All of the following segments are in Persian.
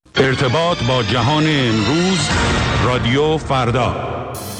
ارتباط با جهان امروز، رادیو فردا.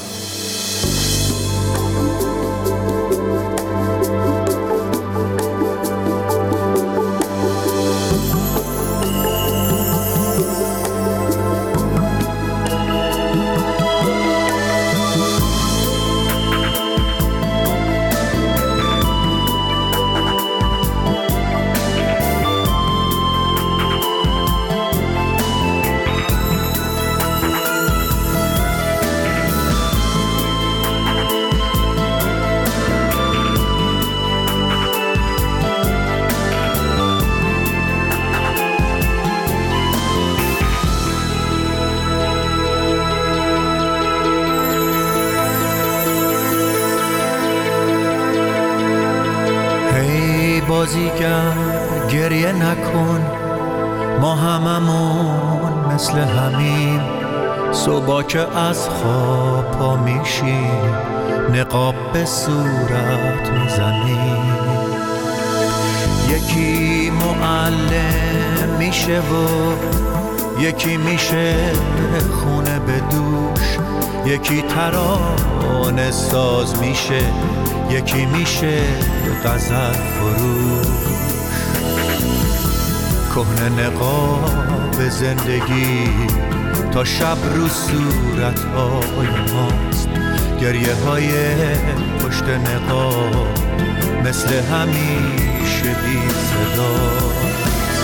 بازیگر گریه نکن، ما هممون مثل همیم. صبح که از خواب پا میشیم، نقاب به صورت میزنیم. یکی معلم میشه و یکی میشه خونه به دوش. یکی ترانه ساز میشه، یکی میشه غزل فروش. کهنه نقاب زندگی تا شب رو صورت‌های ماست. گریه های پشت نقاب مثل همیشه بی صداست.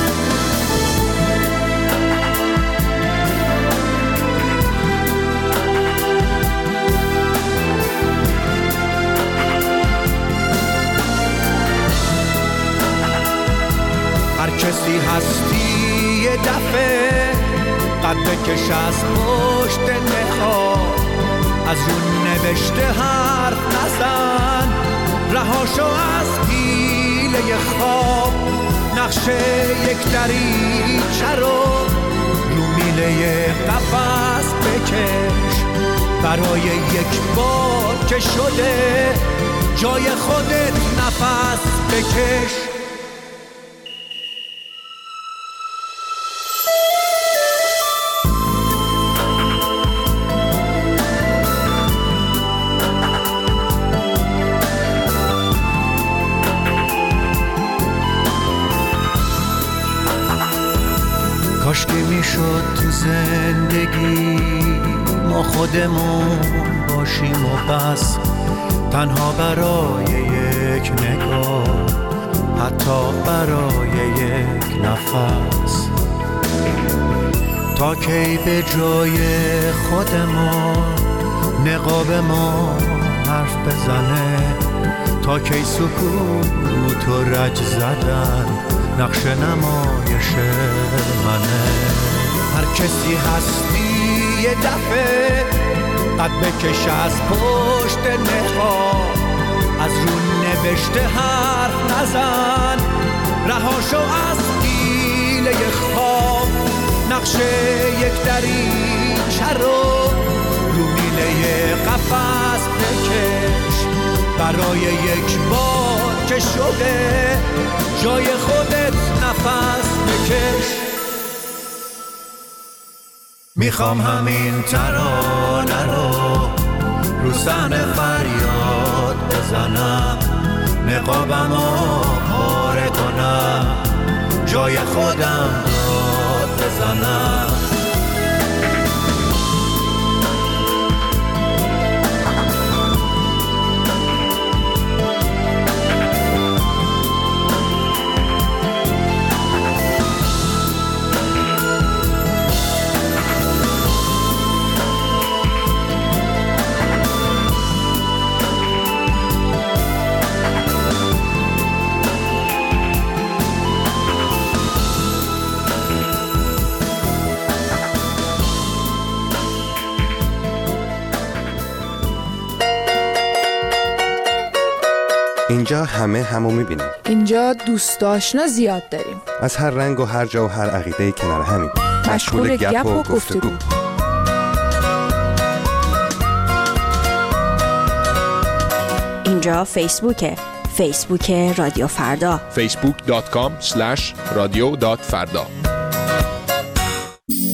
هر کسی هستی یه دفعه قد بکش از پشت نقاب. از اون نوشته حرف نزن، رهاشو از پیله خواب. نقشه یک دریچه رو میله قفس بکش. برای یک بار که شده جای خودت نفس بکش. کاشکی میشد تو زندگی ما خودمون باشیم و بس، تنها برای یک نگاه، حتی برای یک نفس. تا کی به جای خودمون نقاب ما حرف بزنه؟ تا کی سکوت و رج زدن نقش نمایش منه؟ هر کسی هستی یه دفعه قد بکش از پشت نقاب. از رو نوشته حرف نزن، رهاشو از پیله خواب. نقشه یک دریچه رو میله قفس بکش. برای یک بار که شده جای خودت نفس بکش. میخوام همین ترانه رو صحنه فریاد بزنم، نقابمو پاره کنم، جای خودم داد بزنم. اینجا همه همو میبینیم. اینجا دوست آشنا زیاد داریم، از هر رنگ و هر جا و هر عقیده کنار همین. مشغول گپ و گفتگو. اینجا فیسبوک رادیو فردا. facebook.com/radio.farda.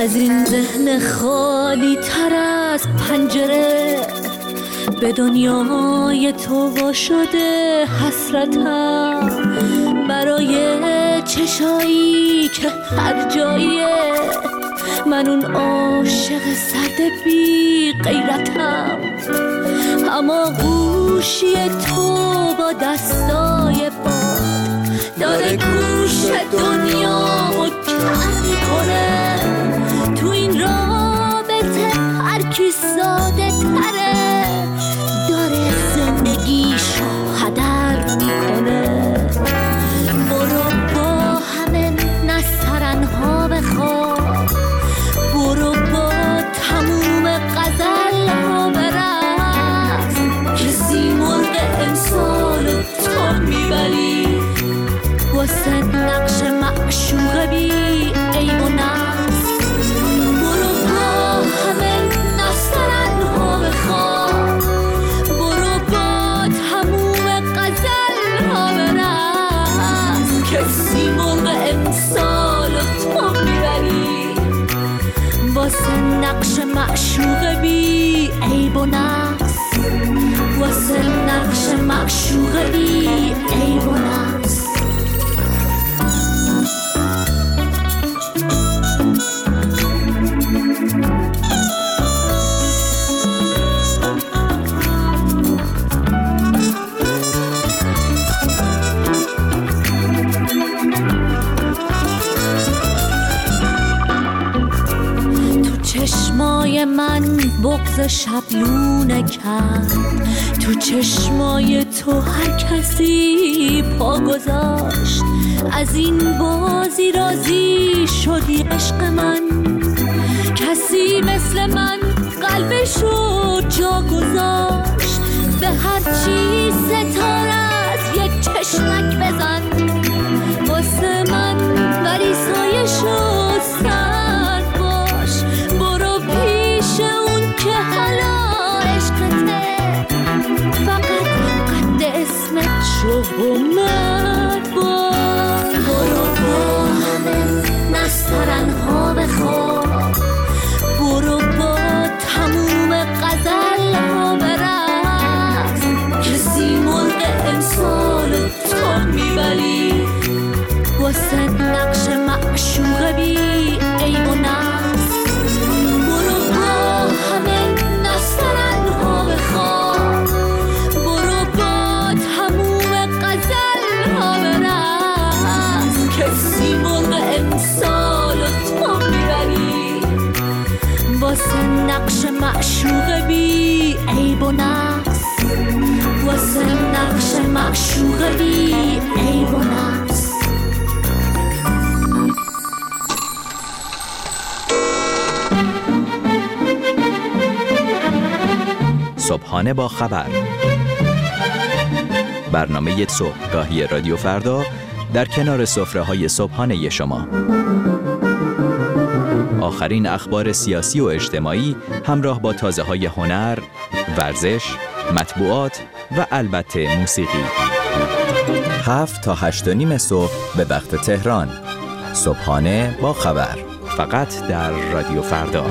از این ذهن خالی تر از پنجره به دنیای تو وا شده حسرتم، برای چشایی که هر جاییه من اون عاشق سرد بی غیرتم. اما گوشی تو با دستای باد داره گوش دنیامو کم میکنه. تو این رابطه هر کی ساده تره داره زندگیشو هدر میکنه. برو با همه نسترنها بخواب، برو با تموم غزلها برقص، کسی مرغ امسالو تو میبری واسه نقش معشوق بی عیب و نقص. برو با همه نسترنها بخواب، برو با تموم غزلها برقص، کسی مرغ امسالو تو میبری واسه نقش معشوق بی عیب و نقص، واسه نقش معشوق بی عیب و نقص. چشمای من بغض شبلونه کرد، تو چشمای تو هر کسی پا گذاشت. از این بازی راضی شدی عشق من، کسی مثل من قلبشو جا گذاشت. به هر چی ستاره از یک چشمک بزن واسه من، ولی سایشو سرد باش. برو پیش اون که حالا عشقته، فقط قد اسمت شو و مرد باش. برو با همه نسترنها بخواب، برو با تموم غزلها برقص، کسی مرغ امسالو تو میبری واسه نقش معشوق بی عیب و نقص. برو با همه نسترنها بخواب، برو با تموم غزلها برقص، کسی مرغ امسالو تو میبری واسه نقش معشوق بی عیب و نقص، واسه نقش معشوق بی عیب و نقص. صبحانه با خبر، برنامه صبحگاهی رادیو فردا در کنار سفره‌های صبحانه شما. آخرین اخبار سیاسی و اجتماعی همراه با تازه‌های هنر، ورزش، مطبوعات و البته موسیقی. 7 تا 8:30 صبح به وقت تهران. صبحانه با خبر، فقط در رادیو فردا.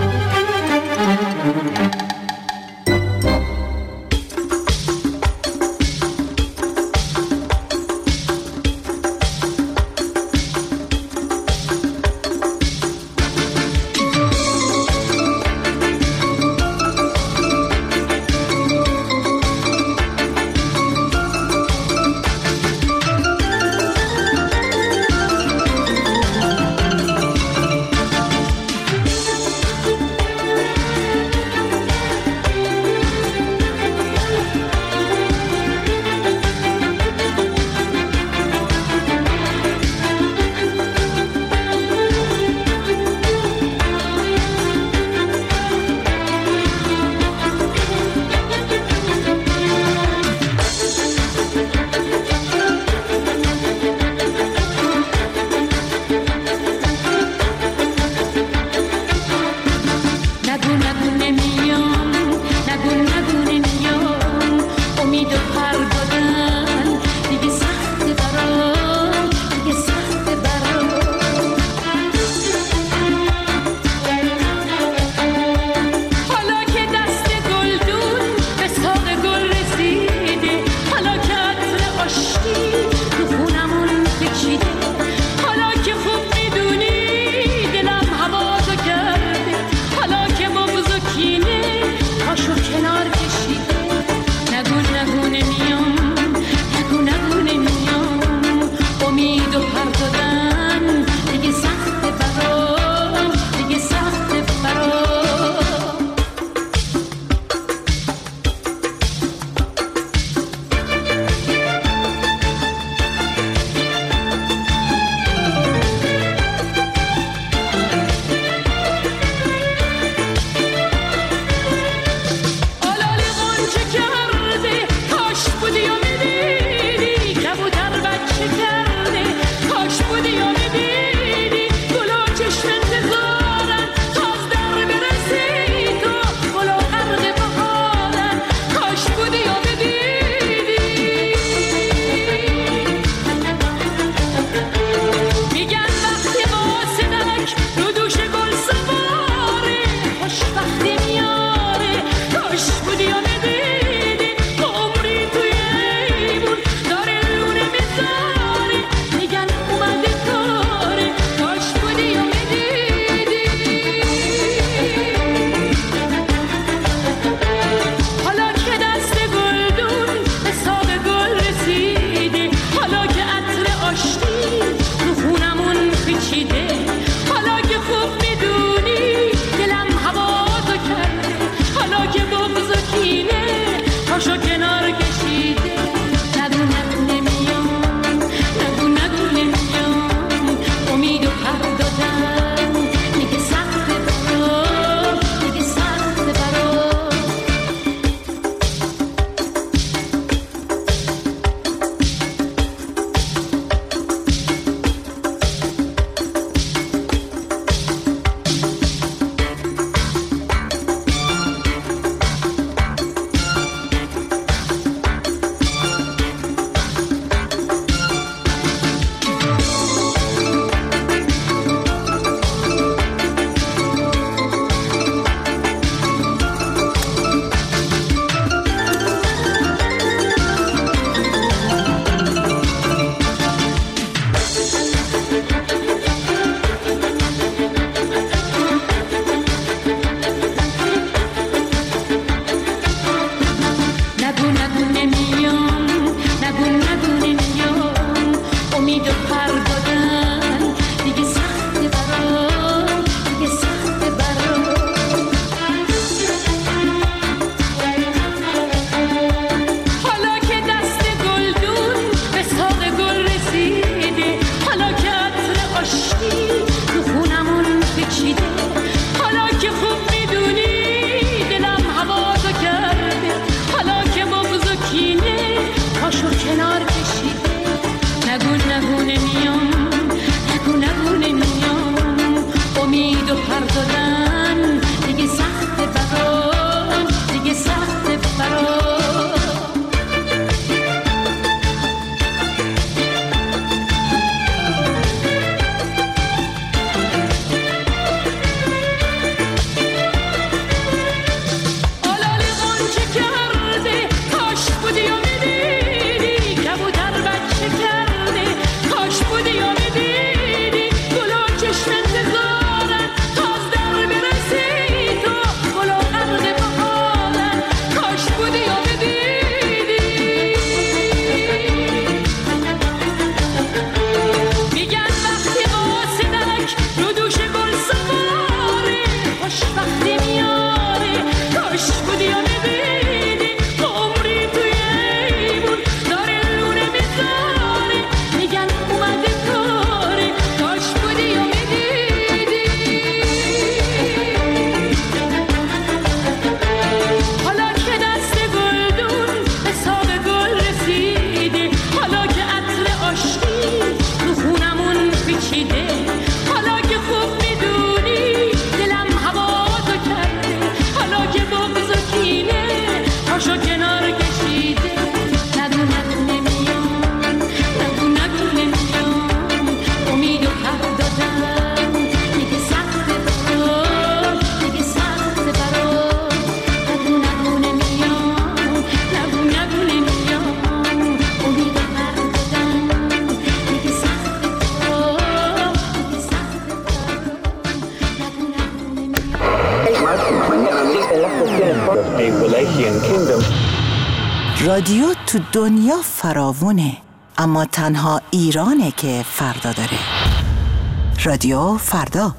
رادیو تو دنیا فراوونه، اما تنها ایرانه که فردا داره. رادیو فردا.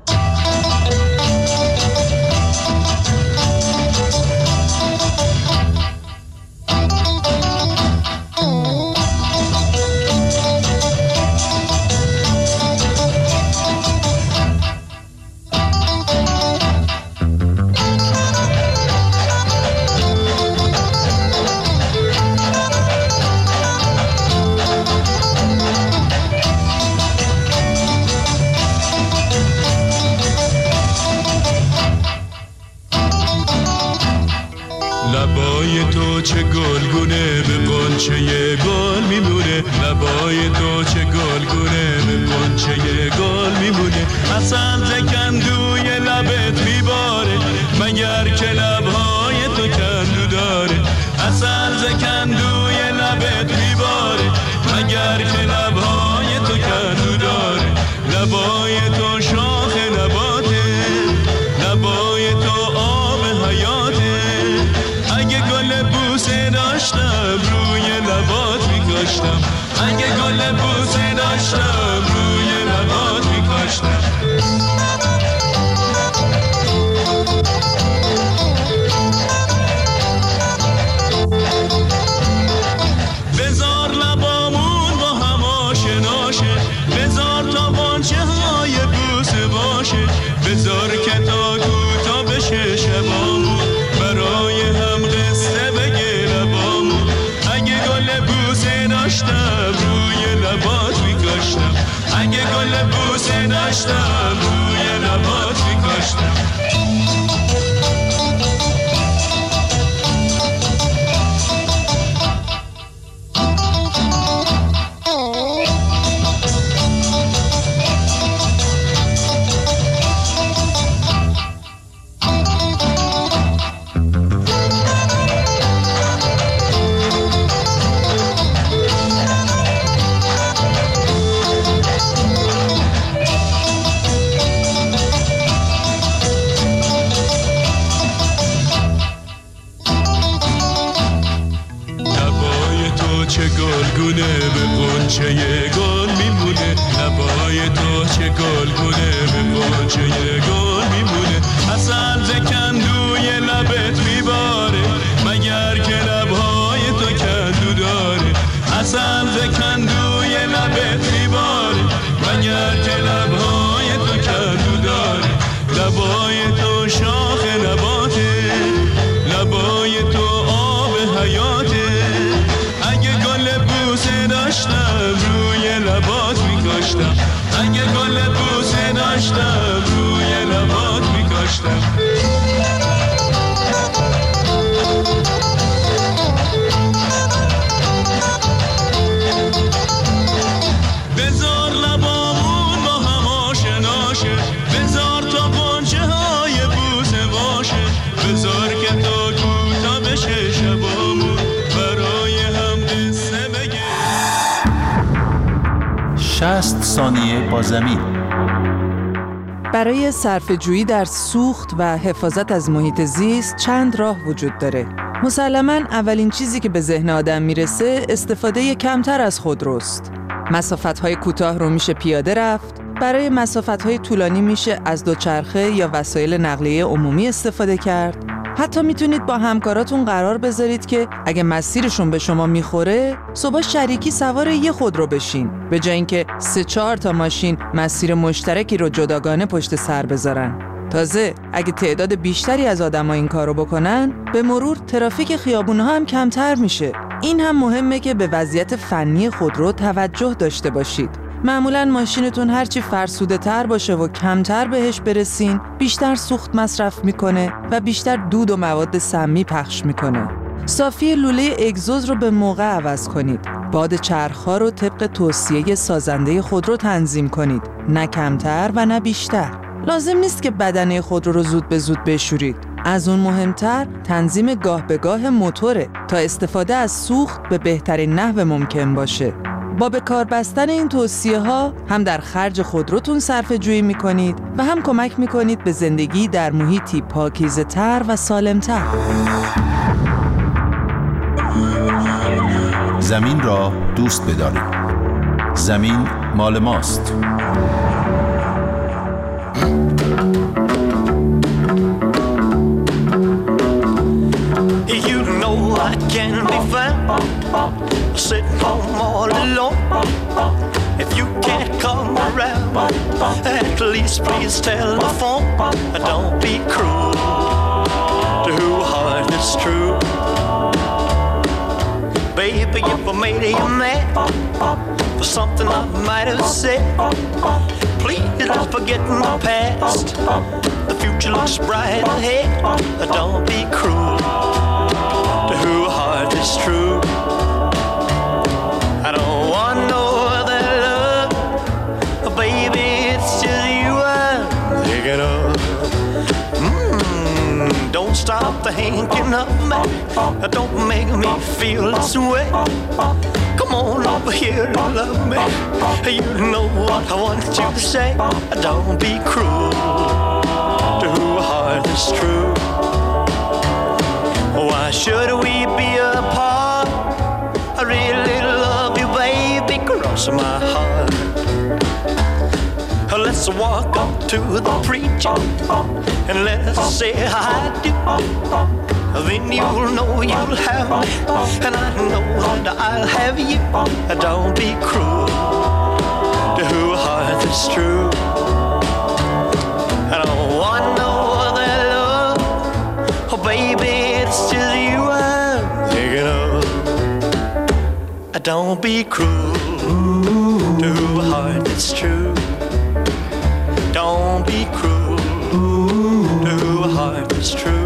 لبای تو چه گلگونه به قنچه گل میمونه، لبای تو چه گلگونه به قنچه گل میمونه. عسل زکندوی لبت میباره مگر که لبهای تو کندو داره. عسل زکندوی لبت میباره مگر که لبهای تو کندو داره. لبای تو شاخ نباته، لبای تو آب حیاته. اگه گل بوسه داشتم روی لبات میکاشتم، اگه گل بوسه داشتم روی لبات میکاشتم. بذار لبامون با هم آشناشه، بذار تا بانچه های بوسه باشه، بذار که تا کوتا بشه شبامون برای هم قصه بگه لبامون. اگه گل بوسه داشتم روی لبات میکاشتم، اگه گل بوسه داشتم روی لبات میکاشتم. چه گلگونه به قنچه گل میمونه، لبای تو چه گلگونه به قنچه گل میمونه. عسل زکندوی لبت میباره مگر که لبهای تو کندو داره. عسل زکندوی لبت میباره مگر که لبهای تو کندو داره. لبای تو شاخ نباته، لبای تو آب حیاته. داشتم روی لبات میکاشتم، اگه گل بوسه داشتم روی لبات میکاشتم. بذار لبامون با هم آشناشه، بذار تا قنچه های بوسه باشه، بذار که تا کوتا بشه شبامون برای هم قصه بگه. 60 ثانیه با زمین. برای صرفه‌جویی در سوخت و حفاظت از محیط زیست چند راه وجود داره. مسلماً اولین چیزی که به ذهن آدم میرسه استفاده کمتر از خودروست. مسافت‌های کوتاه رو میشه پیاده رفت، برای مسافت‌های طولانی میشه از دوچرخه یا وسایل نقلیه عمومی استفاده کرد. حتی میتونید با همکاراتون قرار بذارید که اگه مسیرشون به شما میخوره صبح شریکی سوار یه خودرو بشین، به جای اینکه 3-4 تا ماشین مسیر مشترکی رو جداگانه پشت سر بذارن. تازه اگه تعداد بیشتری از آدم‌ها این کارو بکنن، به مرور ترافیک خیابون‌ها هم کمتر میشه. این هم مهمه که به وضعیت فنی خودرو توجه داشته باشید. معمولاً ماشینتون هرچی فرسوده تر باشه و کمتر بهش برسین، بیشتر سوخت مصرف میکنه و بیشتر دود و مواد سمی پخش میکنه. صافی لوله اگزوز رو به موقع عوض کنید. باد چرخ‌ها رو طبق توصیه سازنده خودرو تنظیم کنید، نه کمتر و نه بیشتر. لازم نیست که بدنه خودرو رو زود به زود بشورید. از اون مهمتر تنظیم گاه به گاه موتوره تا استفاده از سوخت به بهترین نحو ممکن باشه. با به کار بستن این توصیه ها هم در خرج خودروتون صرفه جویی میکنید و هم کمک میکنید به زندگی در محیطی پاکیزه تر و سالم تر. زمین را دوست بداریم. زمین مال ماست. I can be found sitting home all alone. If you can't come around, at least please telephone. Don't be cruel to who heart is true. Baby, if I made you mad for something I might have said, please don't forget the past. The future looks bright ahead. Don't be cruel to who heart is true. I don't want no other love, baby, it's just you I'm thinking of. Don't stop thinking of me, don't make me feel this way. Come on over here and love me, you know what I want you to say. Don't be cruel to who heart is true. Why should we be apart? I really love you, baby, cross my heart. Let's walk up to the preacher and let's say I do. Then you'll know you'll have me, and I know that I'll have you. Don't be cruel to who heart is true. I don't want no other love, oh baby, it's just you I'm thinking of. Don't be cruel to who heart is true. Don't be cruel to who heart is true.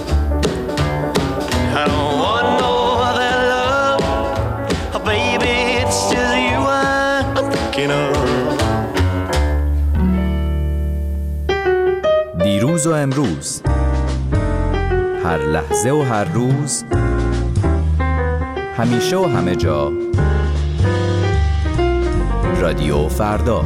I don't want no other love, oh baby, it's just you I'm thinking of. دیروز و امروز، هر لحظه و هر روز، همیشه و همه جا، رادیو فردا.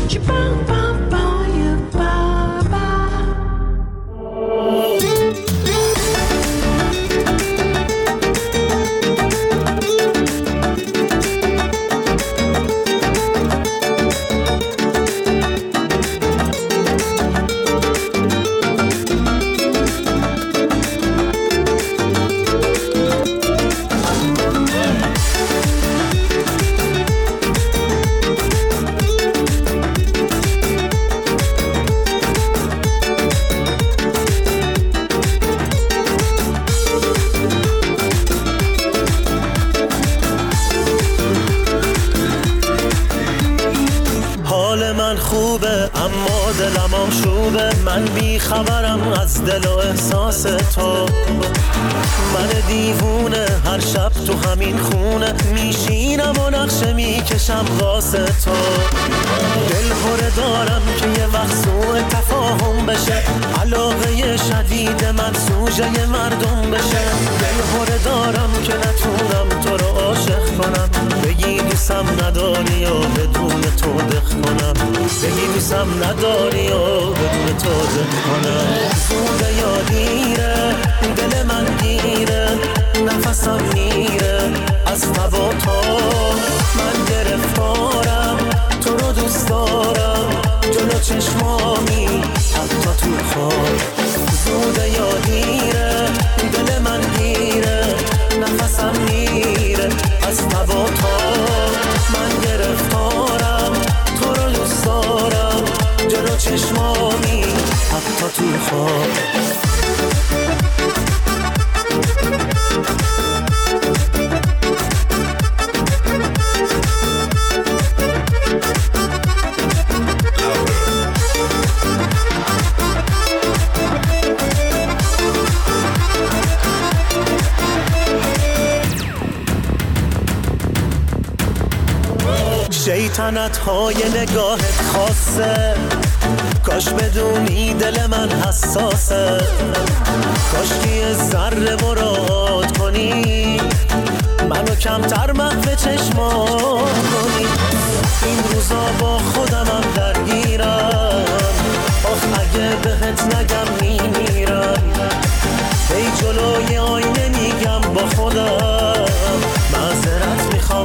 اما دلم آشوبه، من بی خبرم از دل و احساس تو. من دیوونه هر شب تو همین خونه میشینم و نقشه میکشم واسه تو. دل پره دارم که یه وقت سوء تفاهم بشه، علاقه شدید من سوژه مردم بشه. دل پره دارم که نتونم تو رو عاشق کنم، بگی دوستم نداری و بدون تو دخ کنم، بگی دوستم نداری و بدون تو دخ کنم. زوده یا دیره دل من گیره، نفسم میره از هوا تو. من گرفتارم تو رو دوست دارم، جلو چشمامی حتی تو خواب. زوده یا دیره دل من گیره، نفسم میره از هوا تو. من گرفتارم تو رو دوست دارم، جلو چشمامی حتی تو خواب. شیطنت های نگاهت خاصه، کاش بدونی دل من حساسه. کاش که یه ذره مراد کنی، منو کمتر محو چشمان کنی. این روزا با خودمم درگیرم، آخ اگه بهت نگم میمیرم. ای جلوی آینه میگم با خودم، معذرت میخوام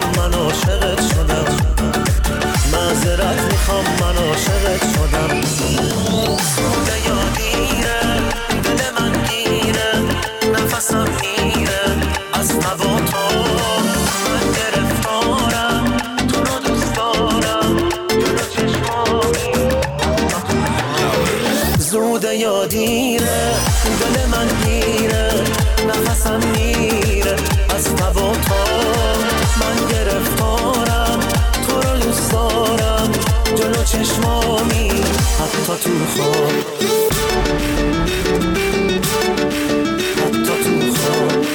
نفسم میره از تب و تاب. من گرفتارم تو رو دوست دارم جلو چشمامی حتی تو خواب، حتی تو خواب.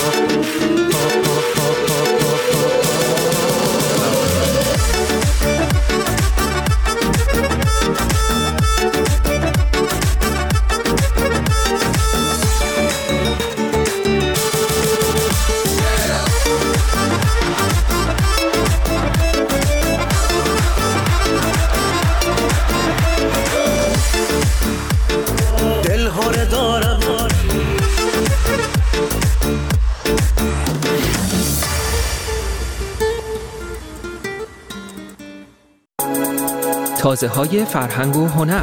تازه‌های فرهنگ و هنر.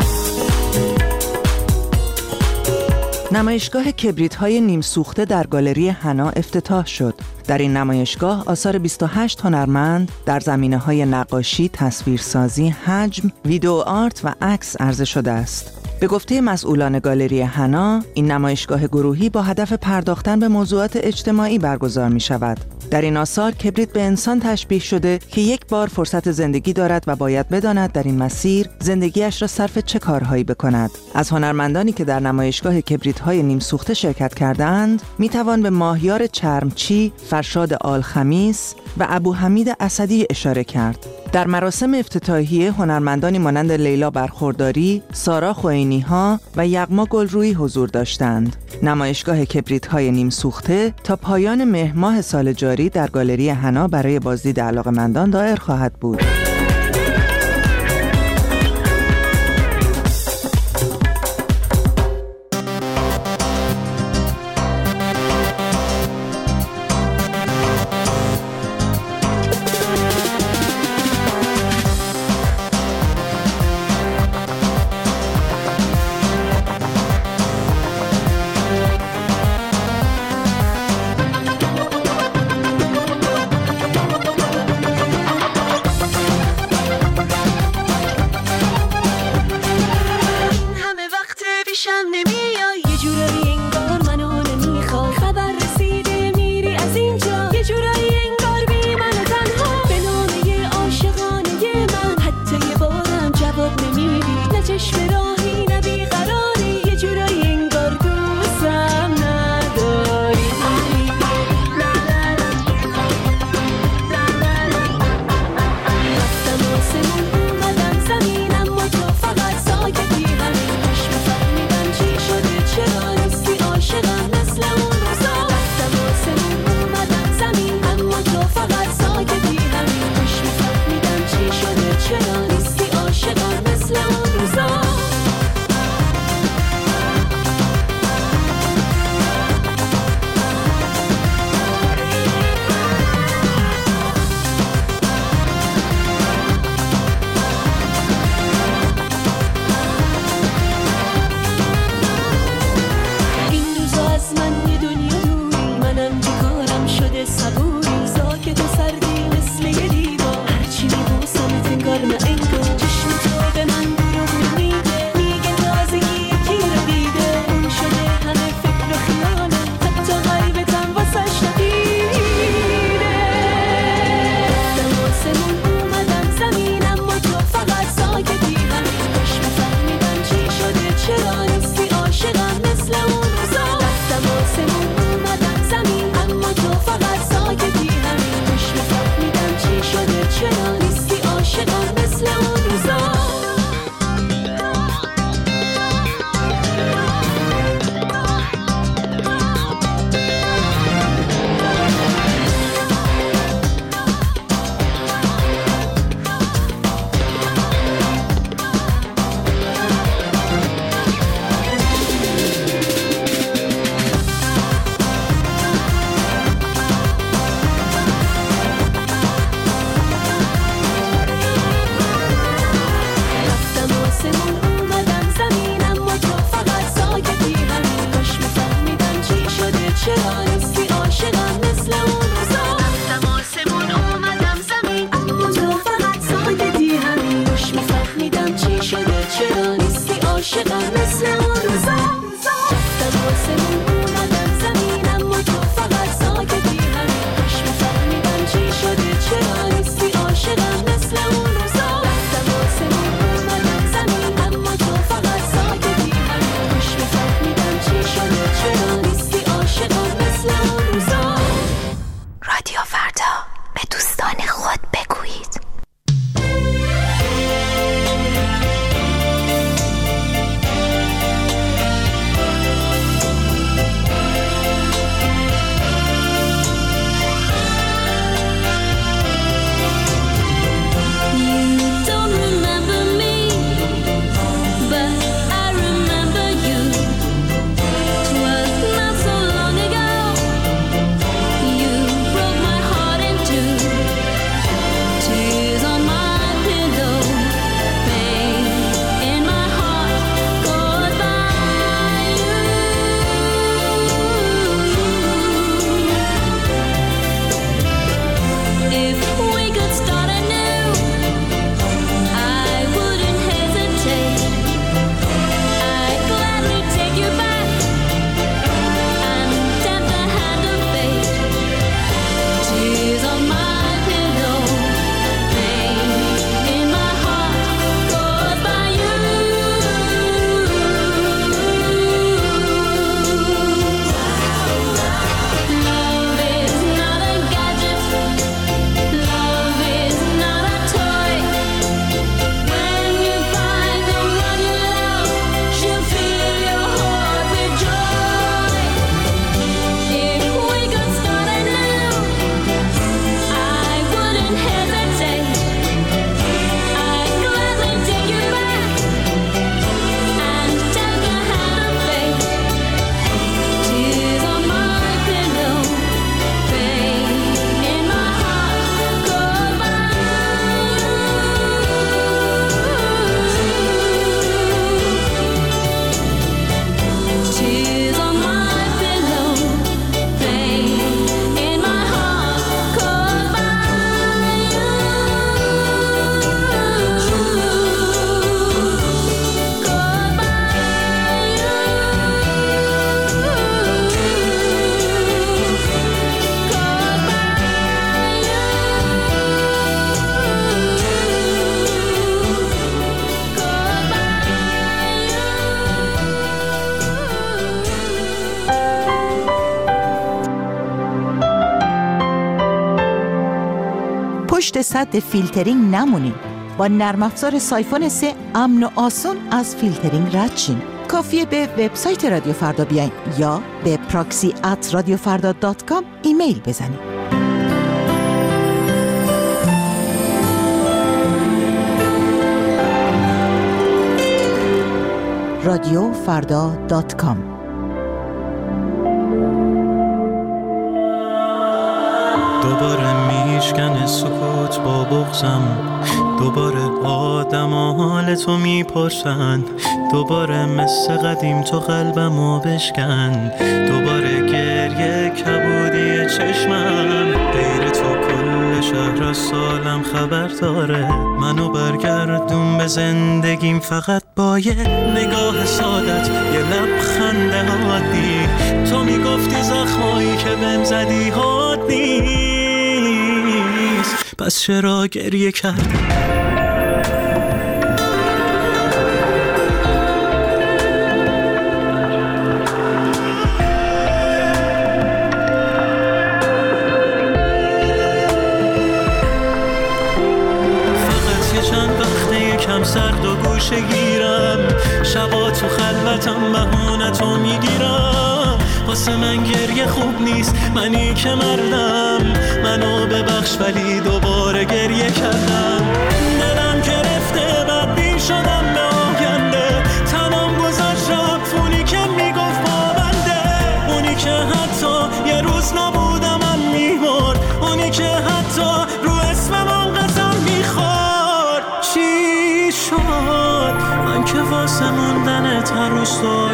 نمایشگاه کبریت‌های نیم سوخته در گالری حنا افتتاح شد. در این نمایشگاه آثار 28 هنرمند در زمینه‌های نقاشی، تصویرسازی، حجم، ویدیو آرت و عکس عرضه شده است. به گفته مسئولان گالری حنا، این نمایشگاه گروهی با هدف پرداختن به موضوعات اجتماعی برگزار می شود. در این آثار کبریت به انسان تشبیه شده که یک بار فرصت زندگی دارد و باید بداند در این مسیر زندگیش را صرف چه کارهایی بکند. از هنرمندانی که در نمایشگاه کبریت‌های نیم سوخته شرکت کردند، می توان به ماهیار چرمچی، فرشاد آلخمیس و ابوحمید اسدی اشاره کرد. در مراسم افتتاحیه هنرمندانی مانند لیلا برخورداری، سارا خوئینی‌ها و یغما گلرویی حضور داشتند. نمایشگاه کبریت‌های نیم سوخته تا پایان مهر ماه سال جاری در گالری حنا برای بازدید علاقه‌مندان دایر خواهد بود. عاشقم مثل اون روزا. رفتم آسمون اومدم زمین اما تو صد فیلترینگ نمونین. با نرم افزار سایفون 3 امن و آسون از فیلترینگ رد شین. کافیه به وبسایت رادیو فردا بیاین یا به proxy@radiofarda.com ایمیل بزنین. radiofarda.com. دوباره میشکنه سکوت با بغضم، دوباره آدم و حال تو میپرسن، دوباره مثل قدیم تو قلبمو بشکن، دوباره گریه کبودی چشمم، غیر تو کل شهر از سالم خبر داره، منو برگردون به زندگیم فقط با یه نگاه سادت، یه لبخند عادی. تو میگفتی زخمایی که بهم زدی حاد نیست، پس چرا گریه کردی؟ سرد و گوشه گیرم، شبا تو خلوتم بهونتو میگیرم، واسه من گریه خوب نیست، منی که مردم، منو ببخش ولی دوباره گریه کردم، دلم گرفته بدبین شدم به آینده، تنم گذاشت رفت اونی که میگفت با بنده، اونی که حتی یه روز نبودم من میمرد، اونی که حتی رو اسمم قسم میخورد. چی شد من که واسه موندنت هر روز تو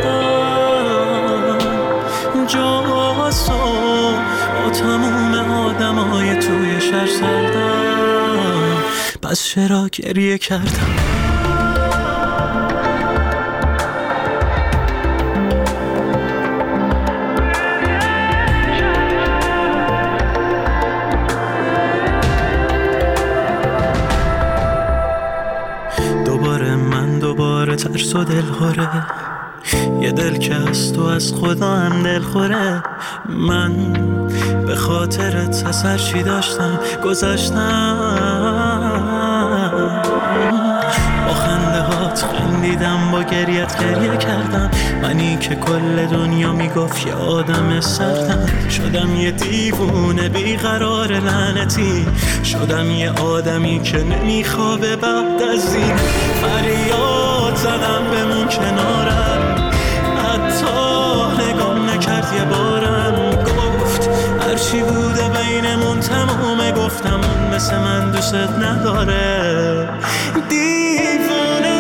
کردم جاسو با تموم آدمای توی شهر سردم، پس چرا گریه کردم؟ ترس و دلخوره، یه دل که از تو از خدا هم دلخوره، من به خاطرت از هر چی داشتم گذاشتم، با خنده هات خندیدم، با گریت گریه کردم، منی که کل دنیا میگفت یه آدم سردم، شدم یه دیوونه بیقرار لعنتی، شدم یه آدمی که نمیخوابه بعد از این، فریاد زدم بمون کنارم، حتی نگام نکرد یه بارم، گفت هرچی بوده بینمون تمومه، گفتم اون مثل من دوست نداره، دیوونه.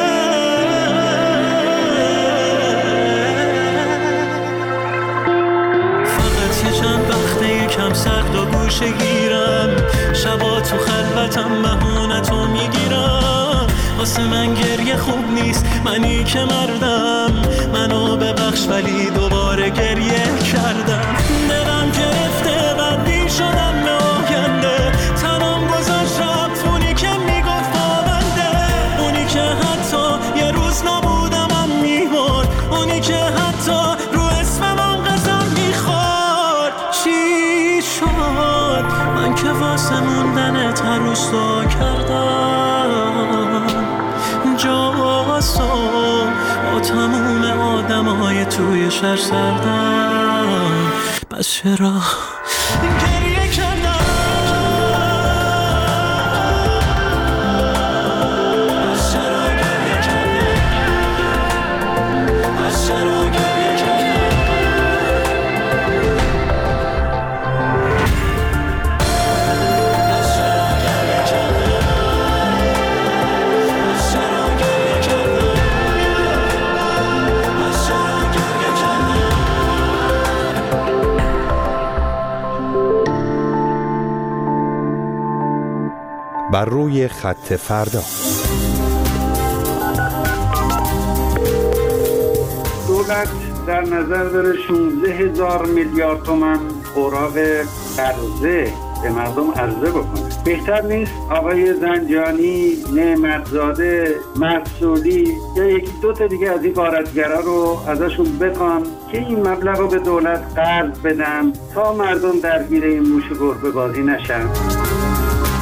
فقط یه چند وقته یکم سرد و گوشه گیرم، شبا تو خلوتم بهونتو میگیرم، واسه من گریه خوب نیست، منی که مردم، منو ببخش ولی دوباره گریه کردم، دلم گرفته بدبین شدم به آینده، تنم گذاشت رفت اونی که میگفت با بنده، اونی که حتی یه روز نبودم من میمرد، اونی که حتی رو اسمم قسم میخورد. چی شد من که واسه موندنت هر روز تو کردم جاسو با تموم آدمای توی شهر سردم، پس چرا گریه کردم؟ بر روی خط فردا. دولت در نظر داره 16,000 میلیارد تومان اوراق قرضه به مردم عرضه بکنه. بهتر نیست آقای زنجانی، نعمتزاده، مسئولی یا یکی دو تا دیگه از این غارتگرا رو ازشون بخوان که این مبلغ رو به دولت قرض بدن تا مردم درگیر این موش گربه بازی نشن؟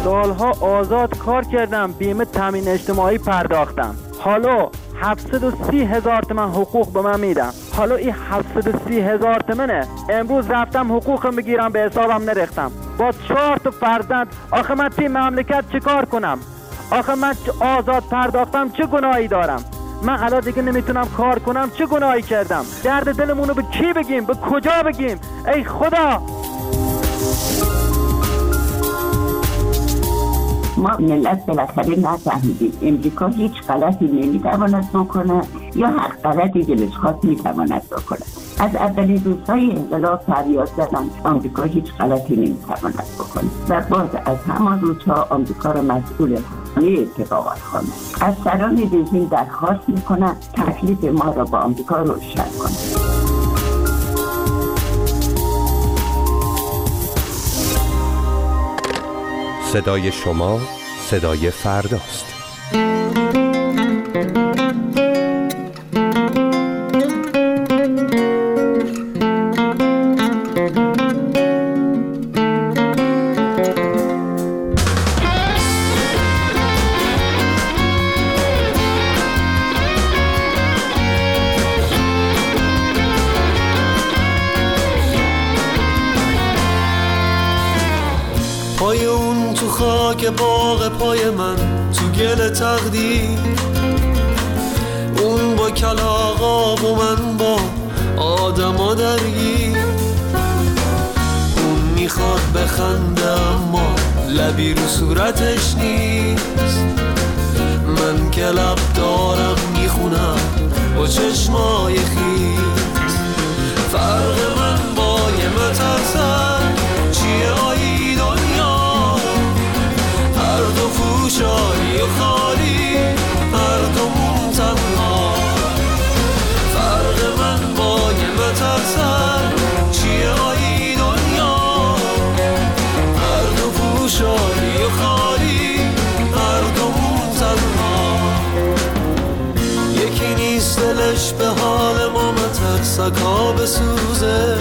سالها آزاد کار کردم، بیمه تامین اجتماعی پرداختم. حالا 730,000 تومان حقوق به من میدم. حالا این 730,000 تومنه. امروز رفتم حقوقم بگیرم، به حسابم نریختم. با 4 تا فرزند. آخه من توی مملکت چه کار کنم؟ آخه من آزاد پرداختم، چه گناهی دارم؟ من الان دیگه نمیتونم کار کنم، چه گناهی کردم؟ درد دلمونو به کی بگیم؟ به کجا بگیم؟ ای خدا! ما ملت بالاخره نفهمیدیم امریکا هیچ غلطی نمیتواند بکنه یا هر غلطی دلش خواست میتواند بکنه. از اولین روزهای انقلاب فریاد زدن آمریکا هیچ غلطی نمیتواند بکنه و باز از همان روزها آمریکا را مسئول همه اتفاقات خواند. از سران رژیم درخواست میکنن تکلیف ما را با آمریکا روشن کنند. صدای شما صدای فرداست. پای اون تو خاک باغ پای من تو گل تقدیر، اون با کلاغاب و من با آدما درگیر. اون میخواد بخنده اما لبی رو صورتش نیست. من که لب دارم میخونم با چشمای خیز. فرق من با یه مترسن چیه آیی دنیا؟ هر دو فوشاری و خالی، هر دومون تنها. فرق من با یه مترسن چیه آیی دنیا؟ هر دو فوشاری و خالی، هر دومون تنها. یکی نیست دلش به حال ما مترسکا بسوزه،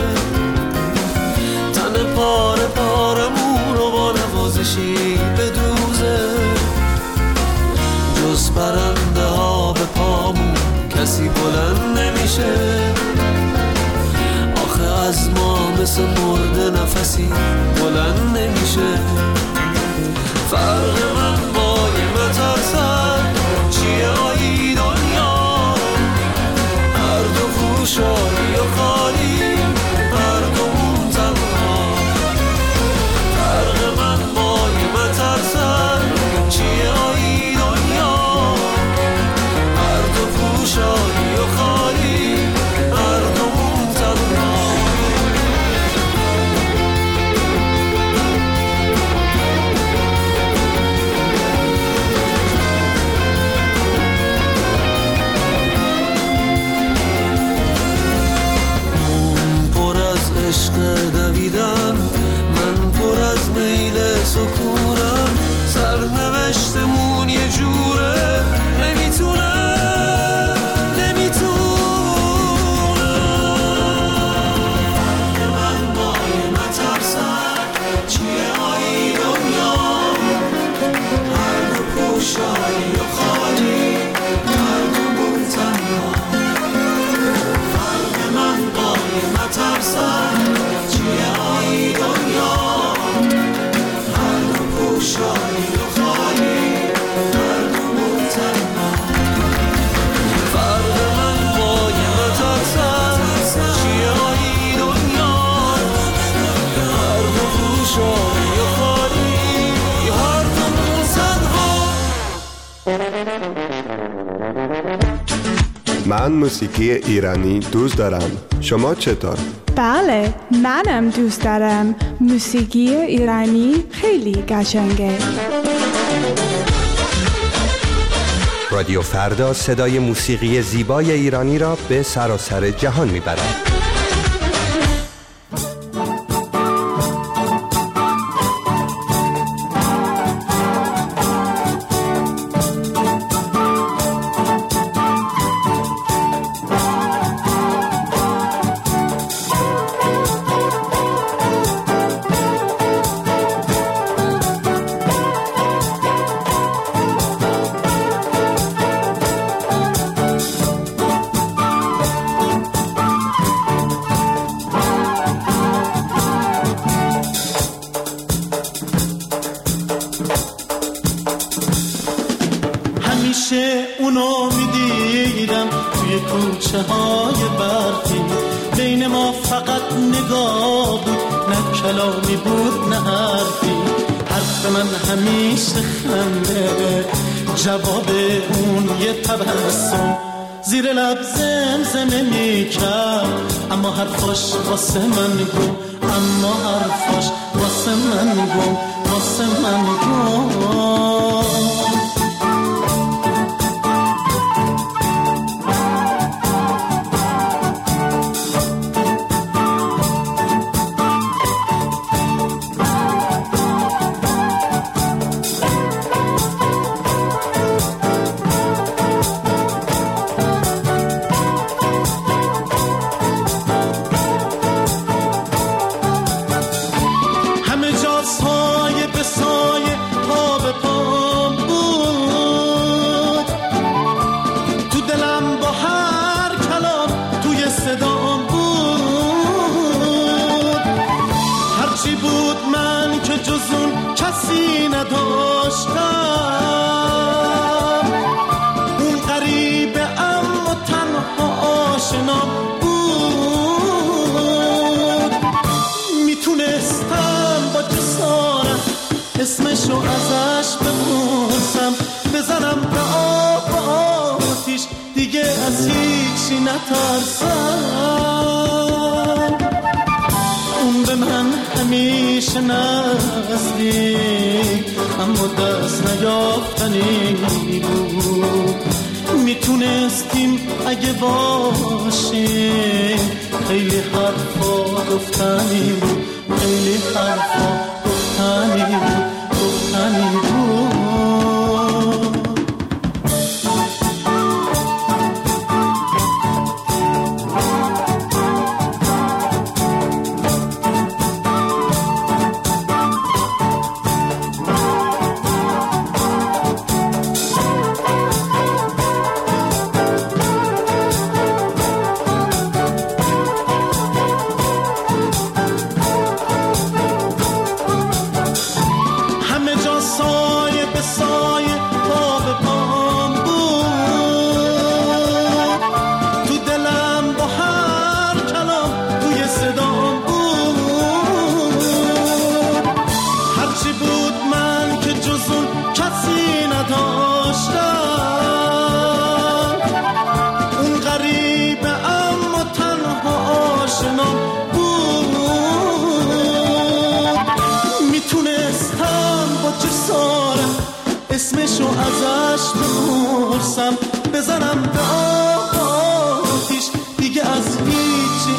تن پاره پارمون رو با نوازشی بدوزه. جز پرنده ها به پامون کسی بلند نمیشه. آخه از ما مثل مرده نفسی بلند نمیشه. فرق من با یه مترسن چیه آیی دنیا؟ هر دو فوشاری و خالی، هر دومون تنها. فرق من با یه مترسن چیه آیی دنیا؟ هر دو فوشاری و خالی، هر دومون تنها. عشق دویدن، من پر از میل سکونم. سرنوشتمون یه جوره نمیتونه من با یه مترسن چیه آیی دنیا؟ هر دو پوشایی و خالی، هر دومون تنها. فرق من با یه مترسن چیه آیی دنیا؟ هر دو پوشایی و خالی، هر دومون تنها. فرق من با یه مترسن چیه آیی دنیا؟ هر دو پوشایی و خالی، هر دومون تنها. من موسیقی ایرانی دوست دارم. شما چطور؟ بله، منم دوست دارم. موسیقی ایرانی خیلی قشنگه. رادیو فردا صدای موسیقی زیبای ایرانی را به سراسر جهان میبرد. کوچه های برفی، بین ما فقط نگاه بود، نه کلامی بود نه حرفی. حرف من همیشه خنده، جواب اون یه تبسم. زیر لب زمزمه میکرد، اما حرفاش واسه من گم، اما حرفاش واسه من گم، واسه من گم. اسمشو ازش بپرسم، بزنم به آب و آتیش، دیگه از هیچی نترسم. اون به من همیشه نزدیک، اما دست نیافتنی بود. میتونستیم اگه باشیم، خیلی حرفا گفتنی بود، خیلی حرفا گفتنی بود، گفتنی بود. اسمشو ازش بپرسم، بزنم به آتیش، دیگه از هیچی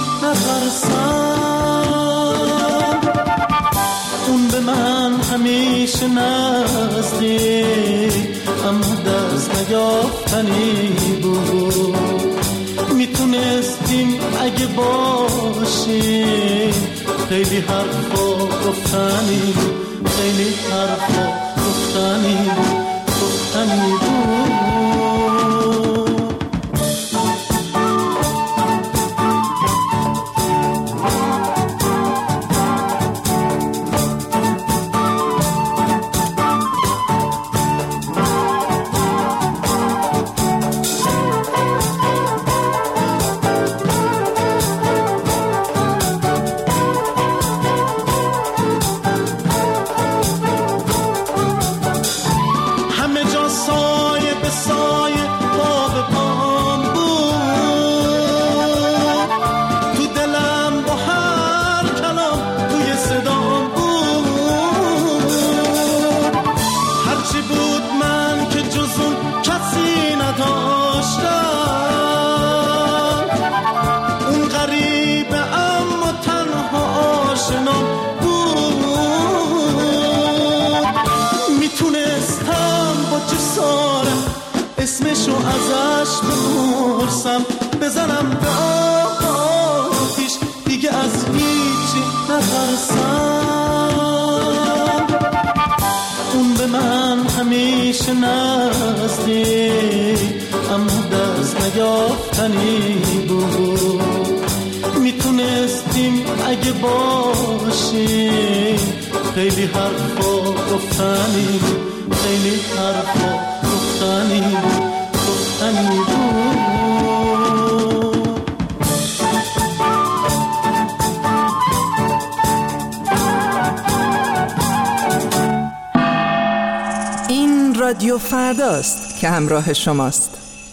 نترسم. اون به من همیشه نزدیک، اما دست نیافتنی بود. میتونستیم اگه باشیم، خیلی حرفا گفتنی بود، خیلی حرفا گفتنی بود، گفتنی بود. اسمشو ازش بپرسم، بزنم به آتیش، دیگه از هیچی نترسم. اون به من همیشه نزدیک، اما دست نیافتنی بود. میتونستیم اگه باشیم، خیلی حرفا گفتنی بود، خیلی حرفا گفتنی بود، گفتنی بود. رادیو فرداست که همراه شماست.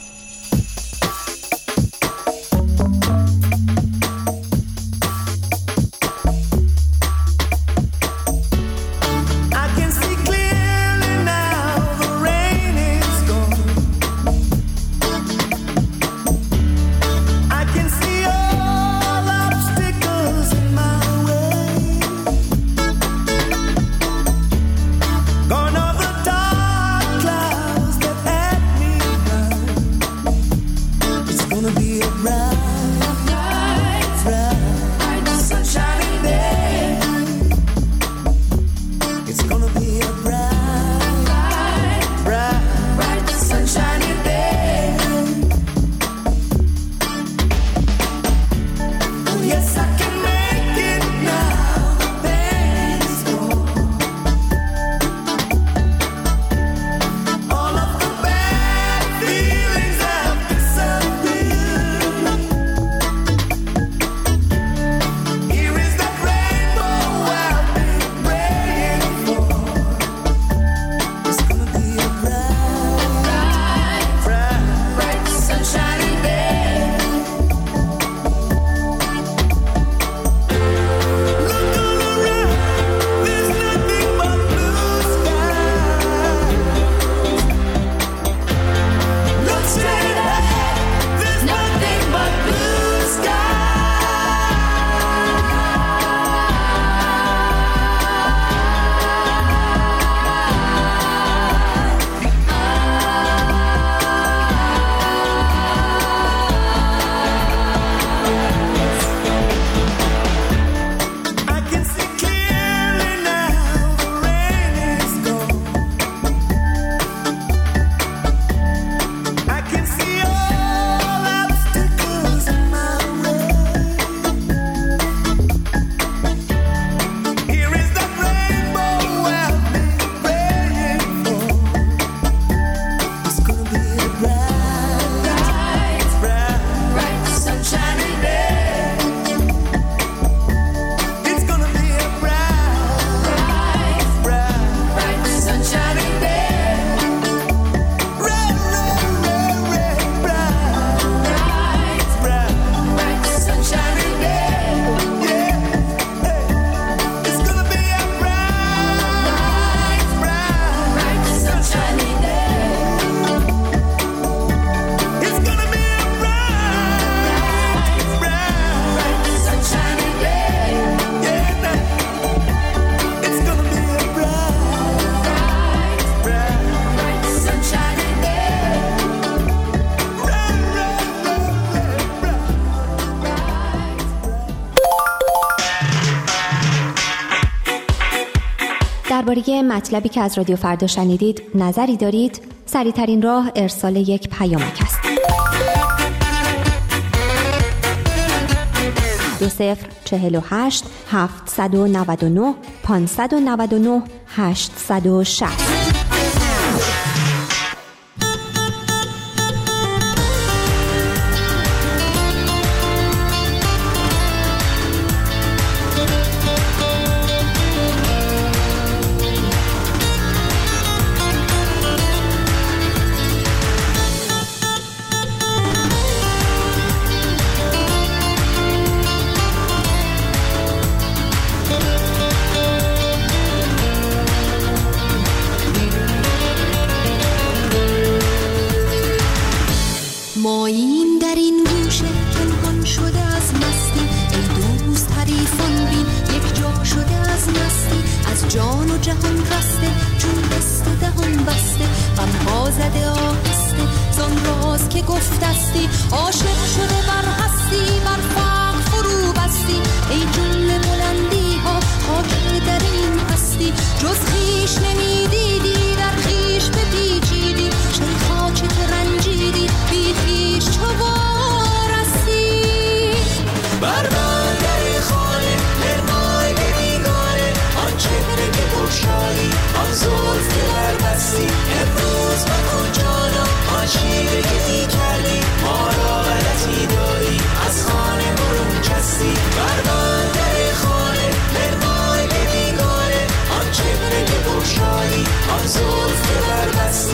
درباره مطلبی که از رادیو فردا شنیدید نظری دارید؟ سریع‌ترین راه ارسال یک پیامک است. 2048 799 599 860. ماییم در این گوشه پنهان شده از مستی، ای دوست حریفان بین یک جا شده از مستی، از جان و جهان رسته چون دست دهان بسته، غمها زده آهسته زان راز که گفتستی، عاشق شده بر هستی بر فقر فرو بستی، ای جمله بلندی ها خاک در این هستی، جز خویش نمیدیدی در خویش بپیچیدی، شیخا چه رنجیدی بی خویش چو وارستی، بر بندر خانه مرمای به بیگانه، آن چهره که بگشایی آن زلف که بربستی، امروز مکن جانا آن شیوه که دی کردی، ما را غلطی داری از خانه برون کستی، بر بندر خانه مرمای به بیگانه، آن چهره که بگشایی آن زلف که بربستی،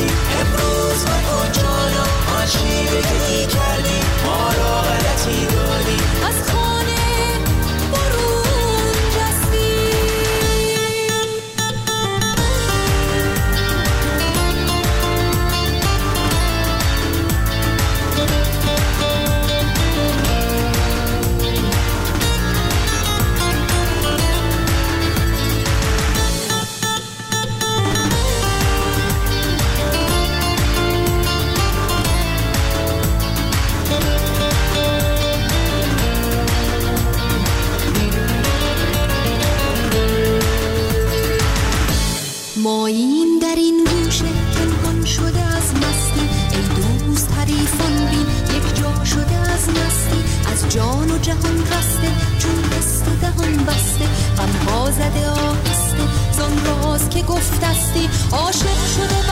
ماییم در این گوشه پنهان شده از مستی، ای دوست حریفان بین یک جا شده از مستی، از جان و جهان رسته چون دست و دهان بسته، غمها زده آهسته زان راز که گفتستی، عاشق شده